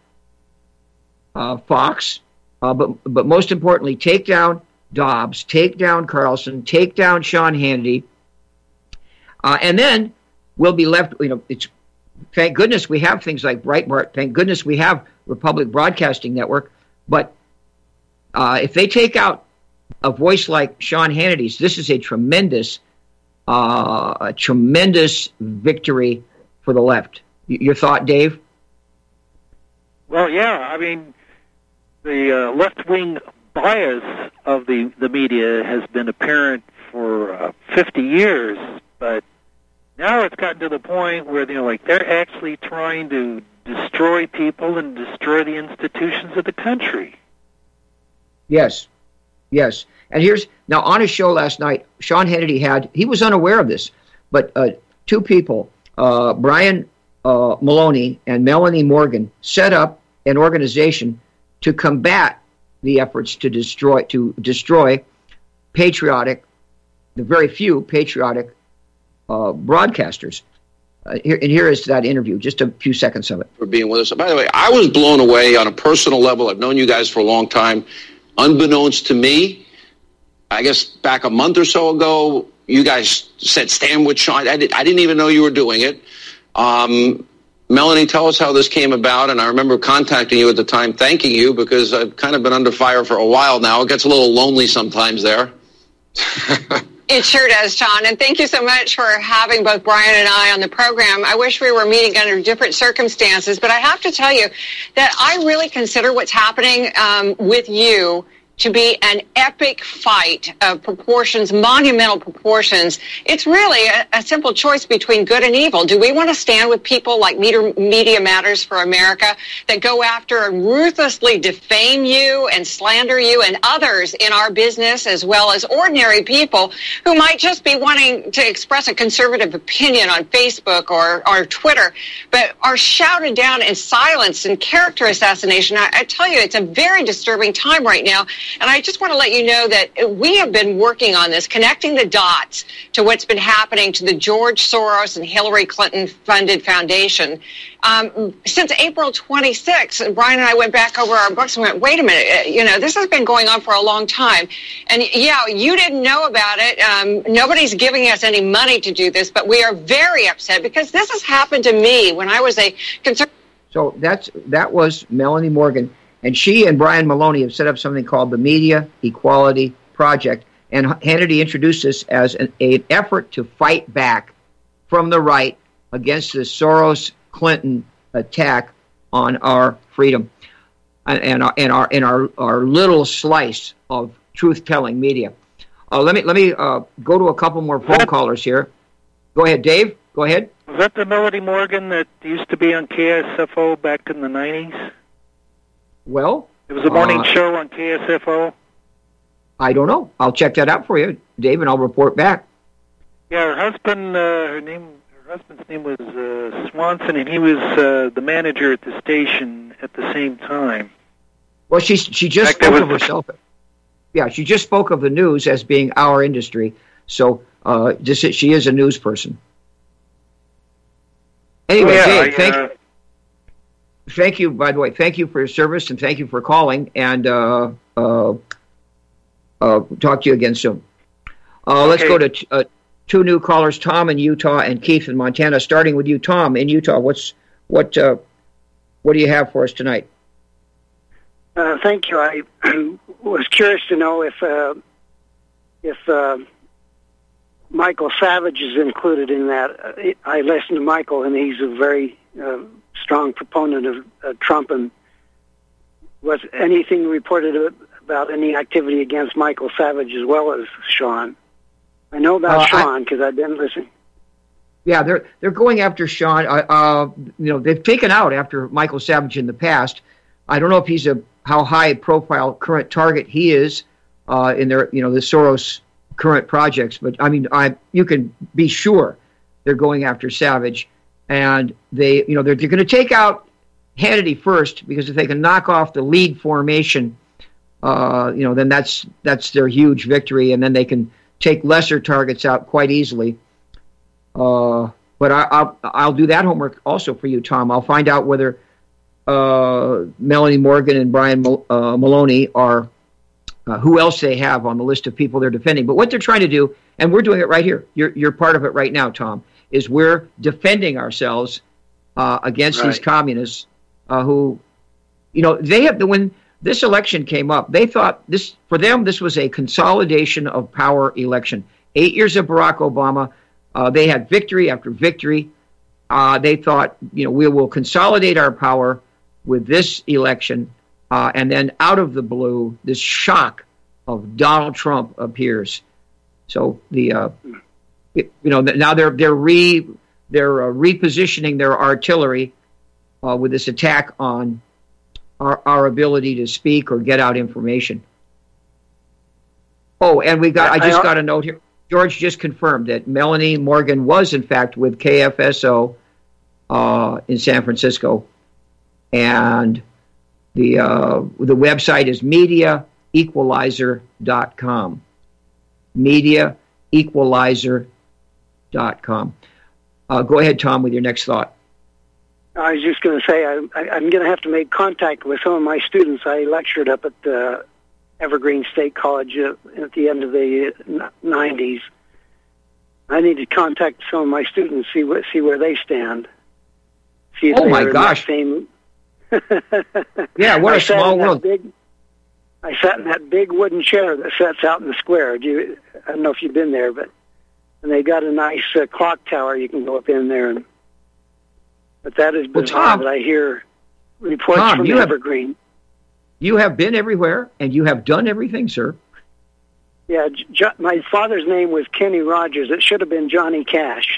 uh, Fox, uh, but but most importantly, take down Dobbs, take down Carlson, take down Sean Hannity, uh, and then we'll be left. You know, it's thank goodness we have things like Breitbart. Thank goodness we have Republic Broadcasting Network. But uh, if they take out a voice like Sean Hannity's, this is a tremendous, uh, a tremendous victory for the left. Y- your thought, Dave? Well, yeah. I mean, the uh, left-wing bias of the, the media has been apparent for uh, fifty years, but now it's gotten to the point where, you know, like they're actually trying to destroy people and destroy the institutions of the country. Yes. Yes. And here's, now on his show last night, Sean Hannity had, he was unaware of this, but uh, two people, uh, Brian uh, Maloney and Melanie Morgan, set up an organization to combat the efforts to destroy, to destroy patriotic, the very few patriotic uh, broadcasters. Uh, here, and here is that interview, just a few seconds of it. For being with us. By the way, I was blown away on a personal level. I've known you guys for a long time. Unbeknownst to me, I guess back a month or so ago, you guys said stand with Sean. I, did, I didn't even know you were doing it. Um, Melanie, tell us how this came about. And I remember contacting you at the time, thanking you, because I've kind of been under fire for a while now. It gets a little lonely sometimes there. It sure does, Sean. And thank you so much for having both Brian and I on the program. I wish we were meeting under different circumstances, but I have to tell you that I really consider what's happening um, with you to be an epic fight of proportions, monumental proportions. It's really a, a simple choice between good and evil. Do we want to stand with people like Media Matters for America that go after and ruthlessly defame you and slander you and others in our business, as well as ordinary people who might just be wanting to express a conservative opinion on Facebook or, or Twitter, but are shouted down and silenced in character assassination? I, I tell you, it's a very disturbing time right now. And I just want to let you know that we have been working on this, connecting the dots to what's been happening to the George Soros and Hillary Clinton funded foundation. Um, since April twenty-sixth, Brian and I went back over our books and went, wait a minute, you know, this has been going on for a long time. And yeah, you didn't know about it. Um, nobody's giving us any money to do this, but we are very upset because this has happened to me when I was a conservative. So that's that was Melanie Morgan, and she and Brian Maloney have set up something called the Media Equality Project, and Hannity introduced this as an, an effort to fight back from the right against the Soros-Clinton attack on our freedom and, and our and our and our, our little slice of truth-telling media. Uh, let me let me uh, go to a couple more phone callers here. Go ahead, Dave. Go ahead. Was that the Melody Morgan that used to be on K S F O back in the nineties? Well, it was a morning uh, show on K S F O. I don't know. I'll check that out for you, Dave, and I'll report back. Yeah, her husband, uh, her name, her husband's name was uh, Swanson, and he was uh, the manager at the station at the same time. Well, she she just fact, spoke of herself. Yeah, she just spoke of the news as being our industry. So, uh, just she is a news person. Anyway, oh, yeah, Dave, I, thank, uh, thank you, by the way, thank you for your service, and thank you for calling, and uh, uh, uh, talk to you again soon. Uh, let's okay. go to t- uh, two new callers, Tom in Utah and Keith in Montana, starting with you, Tom, in Utah. What's what uh, what do you have for us tonight? Uh, thank you. I was curious to know if uh, if uh, Michael Savage is included in that. I listened to Michael, and he's a very uh, strong proponent of uh, Trump. And was anything reported about any activity against Michael Savage as well as Sean? I know about uh, Sean because I've been listening. Yeah, they're they're going after Sean. Uh, uh, you know, they've taken out after Michael Savage in the past. I don't know if he's a how high profile current target he is uh, in their you know the Soros current projects, but I mean, I you can be sure they're going after Savage, and they you know they're, they're going to take out Hannity first, because if they can knock off the lead formation, uh, you know, then that's that's their huge victory, and then they can take lesser targets out quite easily. Uh, but I, I'll I'll do that homework also for you, Tom. I'll find out whether uh, Melanie Morgan and Brian Mal- uh, Maloney are uh, who else they have on the list of people they're defending. But what they're trying to do, and we're doing it right here. You're you're part of it right now, Tom. Is we're defending ourselves uh, against right. these communists uh, who, you know, they have when this election came up, they thought this for them this was a consolidation of power election. Eight years of Barack Obama. Uh, they had victory after victory. Uh, they thought, you know, we will consolidate our power with this election, uh, and then out of the blue, this shock of Donald Trump appears. So the, uh, it, you know, now they're they're re they're uh, repositioning their artillery uh, with this attack on our our ability to speak or get out information. Oh, and we got I just got a note here. George just confirmed that Melanie Morgan was, in fact, with K F S O uh, in San Francisco, and the uh, the website is media equalizer dot com. media equalizer dot com. Uh, go ahead, Tom, with your next thought. I was just going to say I, I, I'm going to have to make contact with some of my students. I lectured up at the Evergreen State College uh, at the end of the nineties. I need to contact some of my students, see what see where they stand. See if oh my gosh! Same... yeah, what I a small world. Big, I sat in that big wooden chair that sits out in the square. Do you, I don't know if you've been there, but and they got a nice uh, clock tower. You can go up in there, and but that is bizarre. Well, Tom, that I hear reports Tom, from you Evergreen. Have... You have been everywhere, and you have done everything, sir. Yeah, J- my father's name was Kenny Rogers. It should have been Johnny Cash.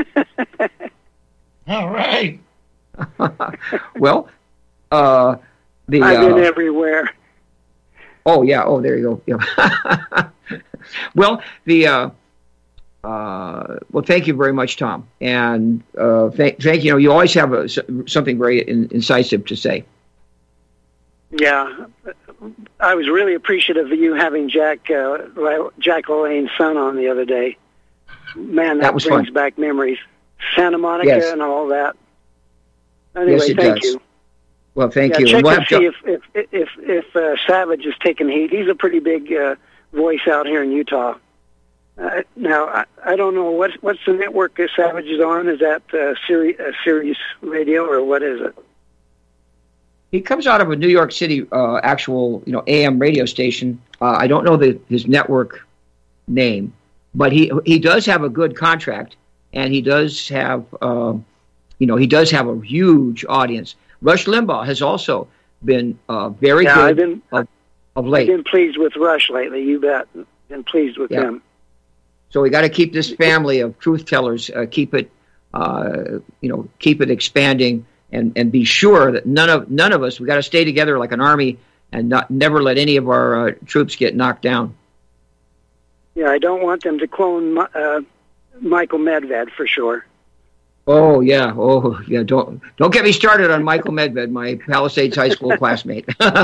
All right. well, uh, the I've been uh, everywhere. Oh yeah. Oh, there you go. Yeah. well, the uh, uh, well, thank you very much, Tom, and uh, thank, thank you. Know, you always have a, something very in, incisive to say. Yeah, I was really appreciative of you having Jack uh, Jack LaLanne's son on the other day. Man, that, that was brings fun. back memories. Santa Monica yes. and all that. Anyway, yes, it thank does. you. Well, thank yeah, you. Check we'll to see if if if, if uh, Savage is taking heat. He's a pretty big uh, voice out here in Utah. Uh, now, I, I don't know what what's the network that Savage is on. Is that uh, Sirius, uh, Sirius Radio or what is it? He comes out of a New York City uh, actual, you know, A M radio station. Uh, I don't know the, his network name, but he he does have a good contract, and he does have, uh, you know, he does have a huge audience. Rush Limbaugh has also been uh, very yeah, good I've been, of, of late. I've been pleased with Rush lately. You bet. Been pleased with yeah. him. So we got to keep this family of truth tellers, uh, keep it, uh, you know, keep it expanding. And, and be sure that none of none of us, we got to stay together like an army and not never let any of our uh, troops get knocked down. Yeah, I don't want them to clone uh, Michael Medved for sure. Oh yeah, oh yeah. Don't don't get me started on Michael Medved, my Palisades High School classmate.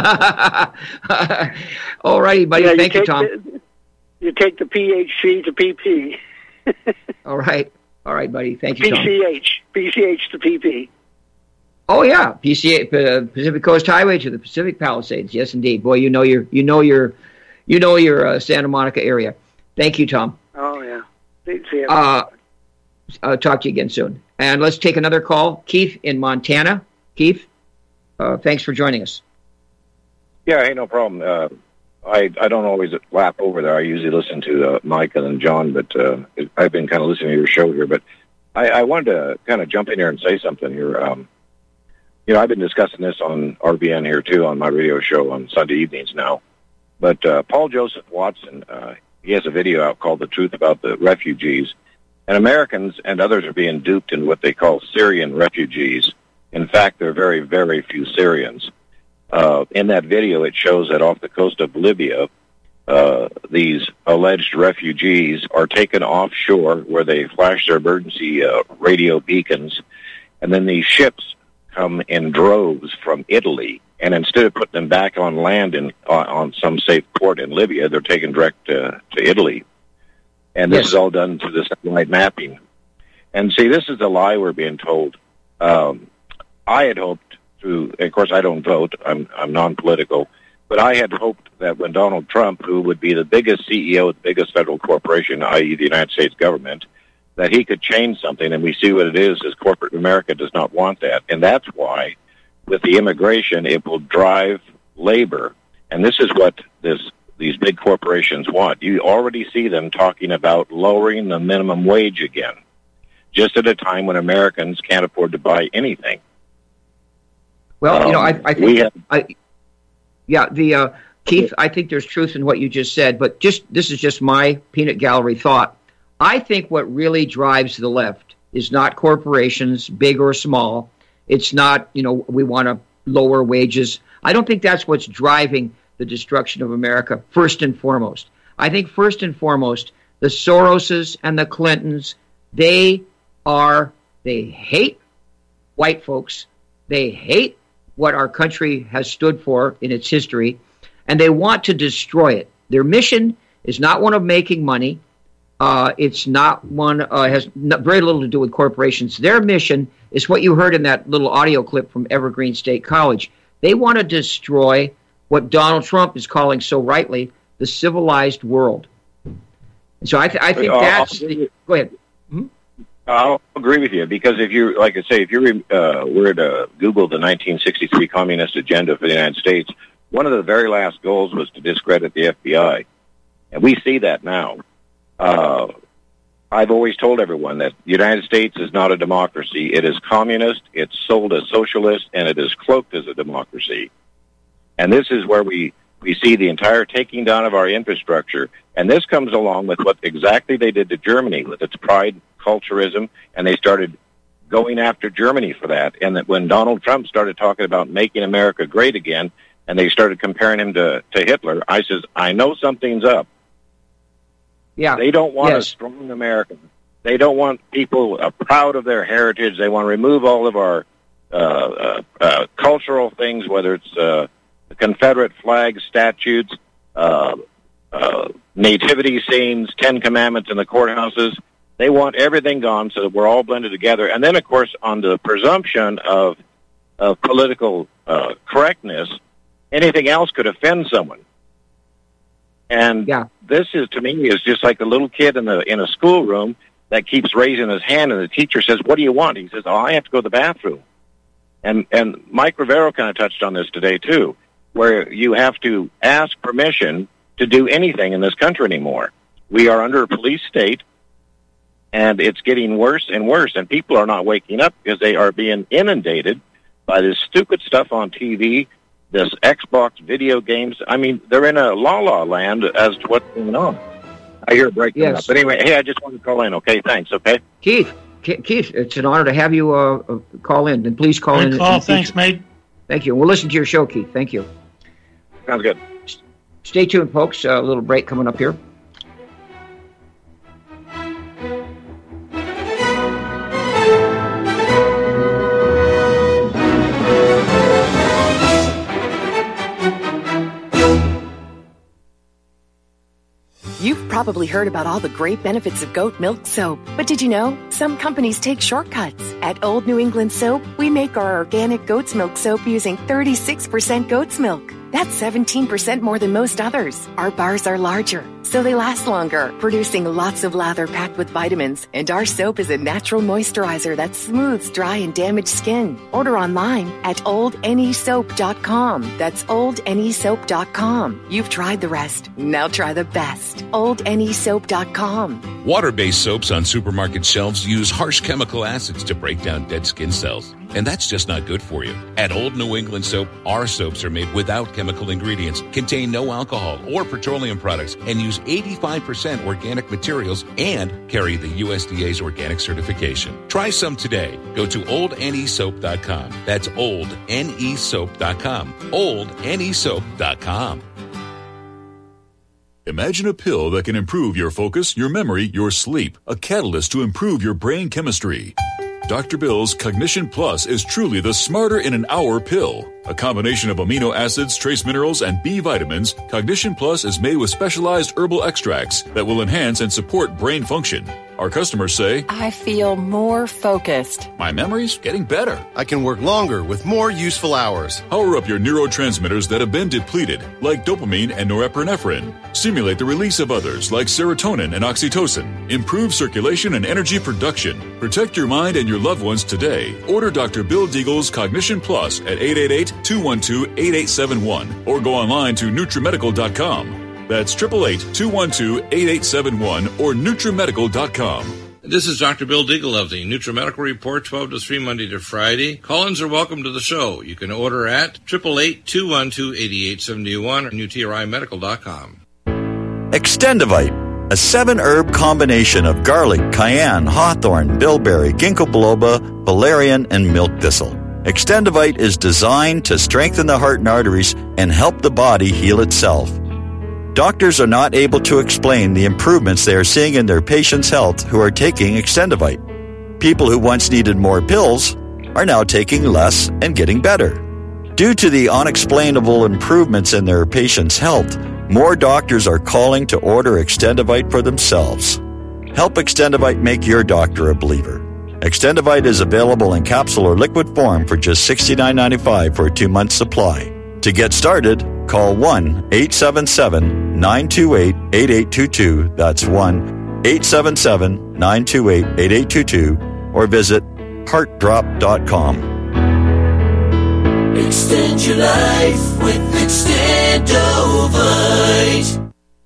All righty, buddy. Yeah, Thank you, you, Tom. The, you take the P H C to P P. All right, all right, buddy. Thank you, Tom. P C H, P C H to P P. Oh yeah, P C A, uh, Pacific Coast Highway to the Pacific Palisades. Yes, indeed. Boy, you know your, you know your, you know your uh, Santa Monica area. Thank you, Tom. Oh yeah. See you. Uh, I'll talk to you again soon. And let's take another call. Keith in Montana. Keith, uh, thanks for joining us. Yeah, hey, no problem. Uh, I I don't always lap over there. I usually listen to uh, Mike and then John, but uh, I've been kind of listening to your show here. But I, I wanted to kind of jump in here and say something here. Um, You know, I've been discussing this on R B N here, too, on my radio show on Sunday evenings now. But uh, Paul Joseph Watson, uh, he has a video out called The Truth About the Refugees. And Americans and others are being duped in what they call Syrian refugees. In fact, there are very, very few Syrians. Uh, in that video, it shows that off the coast of Libya, uh, these alleged refugees are taken offshore where they flash their emergency uh, radio beacons. And then these ships come in droves from Italy, and instead of putting them back on land in uh, on some safe port in Libya, they're taken direct uh, to Italy. And this yes. is all done through the satellite mapping. And see, this is the lie we're being told. Um, I had hoped through, of course, I don't vote. I'm I'm non-political, but I had hoped that when Donald Trump, who would be the biggest C E O of the biggest federal corporation, that is, the United States government, that he could change something, and we see what it is, is corporate America does not want that. And that's why, with the immigration, it will drive labor. And this is what this these big corporations want. You already see them talking about lowering the minimum wage again, just at a time when Americans can't afford to buy anything. Well, um, you know, I, I think, have, I, yeah, the uh, Keith, I think there's truth in what you just said, but just this is just my peanut gallery thought. I think what really drives the left is not corporations, big or small. It's not, you know, we want to lower wages. I don't think that's what's driving the destruction of America, first and foremost. I think first and foremost, the Soroses and the Clintons, they are, they hate white folks. They hate what our country has stood for in its history, and they want to destroy it. Their mission is not one of making money. Uh, it's not one, uh, has not, very little to do with corporations. Their mission is what you heard in that little audio clip from Evergreen State College. They want to destroy what Donald Trump is calling so rightly the civilized world. And so I, th- I think uh, that's... The, go ahead. Hmm? I'll agree with you, because if you, like I say, if you uh, were to Google the nineteen sixty-three Communist Agenda for the United States, one of the very last goals was to discredit the F B I. And we see that now. Uh, I've always told everyone that the United States is not a democracy. It is communist, it's sold as socialist, and it is cloaked as a democracy. And this is where we, we see the entire taking down of our infrastructure. And this comes along with what exactly they did to Germany with its pride, culturism, and they started going after Germany for that. And that when Donald Trump started talking about making America great again, and they started comparing him to, to Hitler, I says, I know something's up. Yeah. They don't want yes. a strong American. They don't want people uh, proud of their heritage. They want to remove all of our uh, uh, uh, cultural things, whether it's uh, Confederate flag statues, uh, uh, nativity scenes, Ten Commandments in the courthouses. They want everything gone so that we're all blended together. And then, of course, on the presumption of, of political uh, correctness, anything else could offend someone. And yeah. this is, to me, is just like a little kid in the in a schoolroom that keeps raising his hand, and the teacher says, "What do you want?" He says, "Oh, I have to go to the bathroom." And and Mike Rivero kind of touched on this today too, where you have to ask permission to do anything in this country anymore. We are under a police state, and it's getting worse and worse, and people are not waking up because they are being inundated by this stupid stuff on T V, this Xbox video games. I mean, they're in a la-la land as to what's going on. I hear a break coming Yes. up. But anyway, hey, I just wanted to call in, okay? Thanks, okay? Keith, Ke- Keith, it's an honor to have you uh, uh, call in. And please call Good in. call. in the Thanks, future. mate. Thank you. We'll listen to your show, Keith. Thank you. Sounds good. Stay tuned, folks. A little break coming up here. You've probably heard about all the great benefits of goat milk soap, but did you know some companies take shortcuts? At Old New England Soap, we make our organic goat's milk soap using thirty-six percent goat's milk. That's seventeen percent more than most others. Our bars are larger, so they last longer, producing lots of lather packed with vitamins. And our soap is a natural moisturizer that smooths dry and damaged skin. Order online at old n e soap dot com. That's old n e soap dot com. You've tried the rest. Now try the best. old n e soap dot com. Water-based soaps on supermarket shelves use harsh chemical acids to break down dead skin cells. And that's just not good for you. At Old New England Soap, our soaps are made without chemical ingredients, contain no alcohol or petroleum products, and use eighty-five percent organic materials and carry the U S D A's organic certification. Try some today. Go to old n e soap dot com. That's old n e soap dot com. old n e soap dot com. Imagine a pill that can improve your focus, your memory, your sleep. A catalyst to improve your brain chemistry. Doctor Bill's Cognition Plus is truly the smarter in an hour pill. A combination of amino acids, trace minerals, and B vitamins, Cognition Plus is made with specialized herbal extracts that will enhance and support brain function. Our customers say, I feel more focused. My memory's getting better. I can work longer with more useful hours. Power up your neurotransmitters that have been depleted, like dopamine and norepinephrine. Stimulate the release of others, like serotonin and oxytocin. Improve circulation and energy production. Protect your mind and your loved ones today. Order Doctor Bill Deagle's Cognition Plus at eight eight eight, two one two, eight eight seven one or go online to nutrimedical dot com. That's eight eight eight, two one two, eight eight seven one or nutrimedical dot com. This is Doctor Bill Deagle of the NutriMedical Report, twelve to three, Monday to Friday. Call-ins are welcome to the show. You can order at eight eight eight, two one two, eight eight seven one or N U T R I medical dot com. Extendivite, a seven-herb combination of garlic, cayenne, hawthorn, bilberry, ginkgo biloba, valerian, and milk thistle. Extendivite is designed to strengthen the heart and arteries and help the body heal itself. Doctors are not able to explain the improvements they are seeing in their patients' health who are taking Extendivite. People who once needed more pills are now taking less and getting better. Due to the unexplainable improvements in their patients' health, more doctors are calling to order Extendivite for themselves. Help Extendivite make your doctor a believer. Extendivite is available in capsule or liquid form for just sixty-nine ninety-five for a two-month supply. To get started, call one eight seven seven, nine two eight, eight eight two two. That's one eight seven seven, nine two eight, eight eight two two or visit heart drop dot com. Extend your life with Extendovite.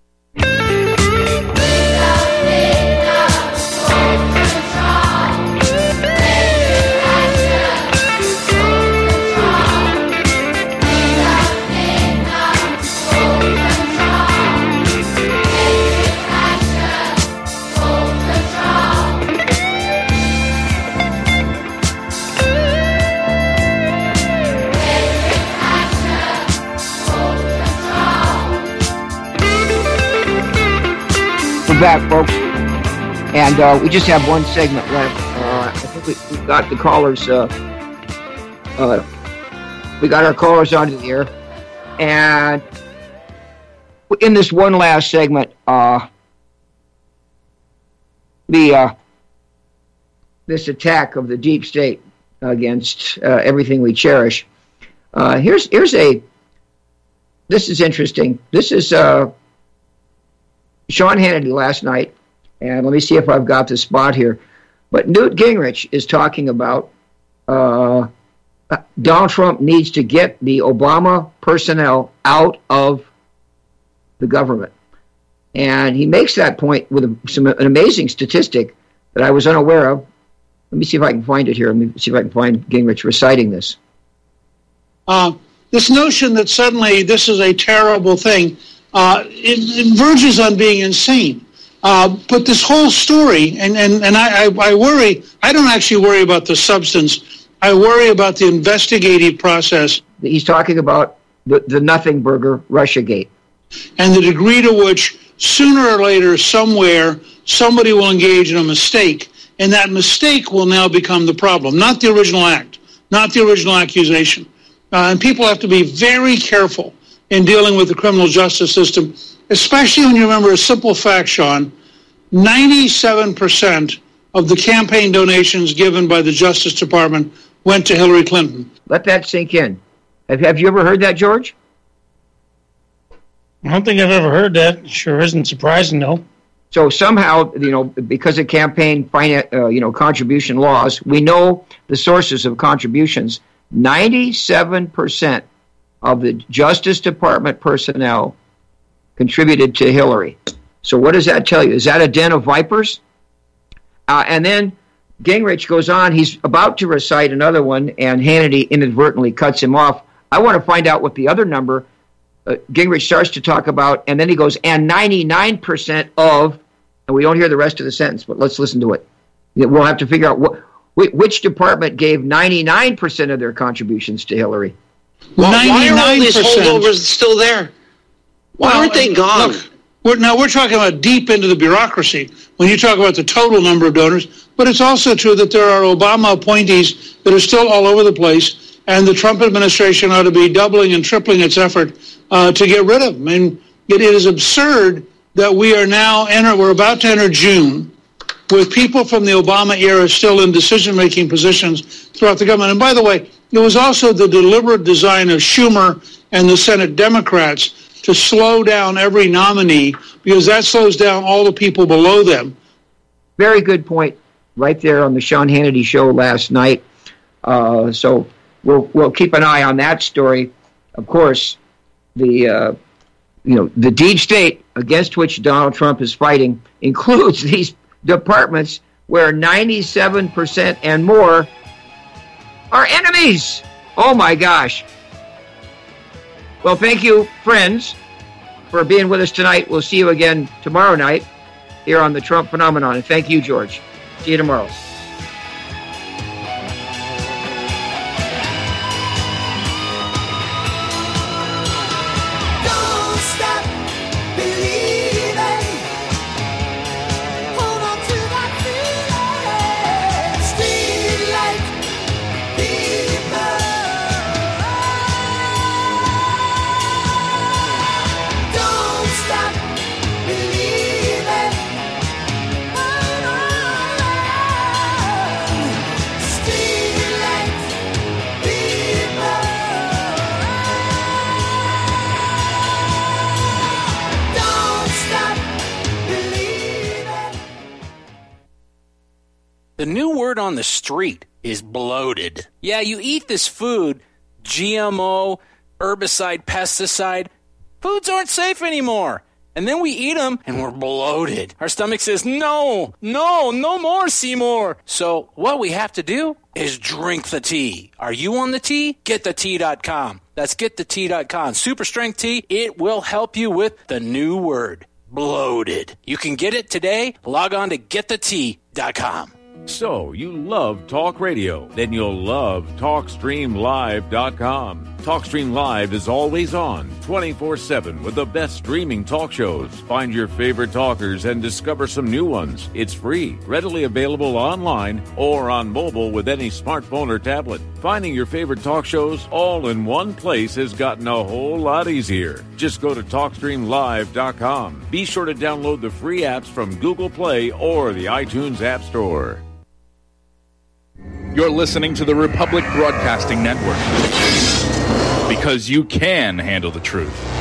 We're back, folks, and uh, we just have one segment left. Uh, I think we, we've got the callers. Uh, uh, we got our callers onto the air. And in this one last segment, uh, the uh, this attack of the deep state against uh, everything we cherish. Uh, here's here's a. This is interesting. This is uh, Sean Hannity last night, and let me see if I've got the spot here. But Newt Gingrich is talking about uh, Donald Trump needs to get the Obama personnel out of the government. And he makes that point with a, some, an amazing statistic that I was unaware of. Let me see if I can find it here. Let me see if I can find Gingrich reciting this. Uh, this notion that suddenly this is a terrible thing, uh, it, it verges on being insane. Uh, but this whole story, and, and, and I, I, I worry, I don't actually worry about the substance. I worry about the investigative process. He's talking about the, the nothing burger, Russiagate. And the degree to which sooner or later, somewhere, somebody will engage in a mistake, and that mistake will now become the problem, not the original act, not the original accusation. Uh, and people have to be very careful in dealing with the criminal justice system, especially when you remember a simple fact, Sean. ninety-seven percent of the campaign donations given by the Justice Department went to Hillary Clinton. Let that sink in. Have, have you ever heard that, George? I don't think I've ever heard that. Sure isn't surprising, though. So somehow, you know, because of campaign finance, uh, you know, contribution laws, we know the sources of contributions. ninety-seven percent of the Justice Department personnel contributed to Hillary. So what does that tell you? Is that a den of vipers? Uh, and then Gingrich goes on. He's about to recite another one, and Hannity inadvertently cuts him off. I want to find out what the other number uh, Gingrich starts to talk about, and then he goes, and ninety-nine percent of, and we don't hear the rest of the sentence, but let's listen to it. We'll have to figure out what, which department gave ninety-nine percent of their contributions to Hillary. Well, why are all these holdovers still there? Why well, aren't they gone? Look, we're, now, we're talking about deep into the bureaucracy when you talk about the total number of donors, but it's also true that there are Obama appointees that are still all over the place, and the Trump administration ought to be doubling and tripling its effort uh, to get rid of them. I mean, it is absurd that we are now, enter, we're about to enter June, with people from the Obama era still in decision-making positions throughout the government. And by the way, it was also the deliberate design of Schumer and the Senate Democrats to slow down every nominee, because that slows down all the people below them. Very good point right there on the Sean Hannity show last night. Uh, so we'll we'll keep an eye on that story. Of course, the uh, you know the deep state against which Donald Trump is fighting includes these departments where ninety-seven percent and more are enemies. Oh my gosh. Well, thank you, friends, for being with us tonight. We'll see you again tomorrow night here on the Trump Phenomenon. And thank you, George. See you tomorrow. The new word on the street is bloated. Yeah, you eat this food, G M O, herbicide, pesticide. Foods aren't safe anymore. And then we eat them and we're bloated. Our stomach says, no, no, no more, Seymour. So what we have to do is drink the tea. Are you on the tea? get the tea dot com. That's get the tea dot com. Super strength tea. It will help you with the new word, bloated. You can get it today. Log on to get the tea dot com. So, you love talk radio? Then you'll love talk stream live dot com. TalkStream Live is always on, twenty-four seven, with the best streaming talk shows. Find your favorite talkers and discover some new ones. It's free, readily available online or on mobile with any smartphone or tablet. Finding your favorite talk shows all in one place has gotten a whole lot easier. Just go to talk stream live dot com. Be sure to download the free apps from Google Play or the iTunes App Store. You're listening to the Republic Broadcasting Network. Because you can handle the truth.